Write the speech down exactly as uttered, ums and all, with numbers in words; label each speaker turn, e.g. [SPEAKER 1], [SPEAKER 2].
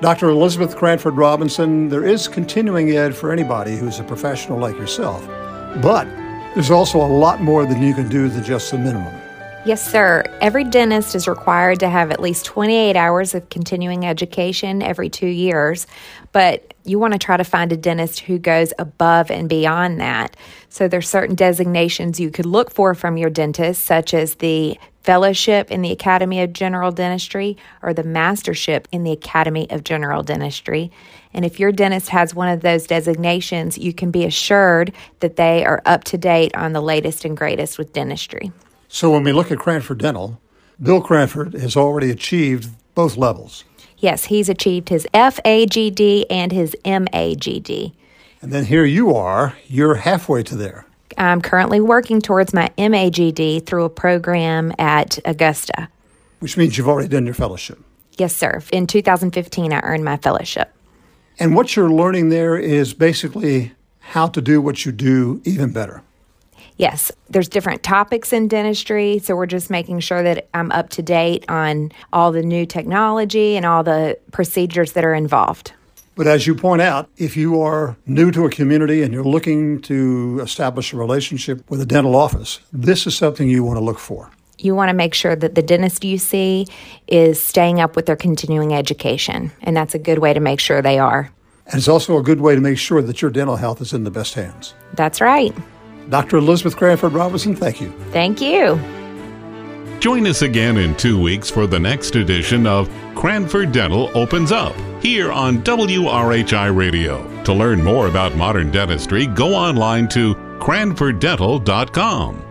[SPEAKER 1] Doctor Elizabeth Cranford Robinson, there is continuing ed for anybody who's a professional like yourself, but there's also a lot more than you can do than just the minimum.
[SPEAKER 2] Yes, sir. Every dentist is required to have at least twenty-eight hours of continuing education every two years, but you want to try to find a dentist who goes above and beyond that. So there's certain designations you could look for from your dentist, such as the Fellowship in the Academy of General Dentistry or the Mastership in the Academy of General Dentistry. And if your dentist has one of those designations, you can be assured that they are up to date on the latest and greatest with dentistry.
[SPEAKER 1] So when we look at Cranford Dental, Bill Cranford has already achieved both levels.
[SPEAKER 2] Yes, he's achieved his F A G D and his M A G D.
[SPEAKER 1] And then here you are, you're halfway to there.
[SPEAKER 2] I'm currently working towards my M A G D through a program at Augusta.
[SPEAKER 1] Which means you've already done your fellowship.
[SPEAKER 2] Yes, sir. In two thousand fifteen, I earned my fellowship.
[SPEAKER 1] And what you're learning there is basically how to do what you do even better.
[SPEAKER 2] Yes, there's different topics in dentistry, so we're just making sure that I'm up to date on all the new technology and all the procedures that are involved.
[SPEAKER 1] But as you point out, if you are new to a community and you're looking to establish a relationship with a dental office, this is something you want to look for.
[SPEAKER 2] You want to make sure that the dentist you see is staying up with their continuing education, and that's a good way to make sure they are.
[SPEAKER 1] And it's also a good way to make sure that your dental health is in the best hands.
[SPEAKER 2] That's right.
[SPEAKER 1] Doctor Elizabeth Cranford Robinson, thank you.
[SPEAKER 2] Thank you.
[SPEAKER 3] Join us again in two weeks for the next edition of Cranford Dental Opens Up here on W R H I Radio. To learn more about modern dentistry, go online to cranford dental dot com.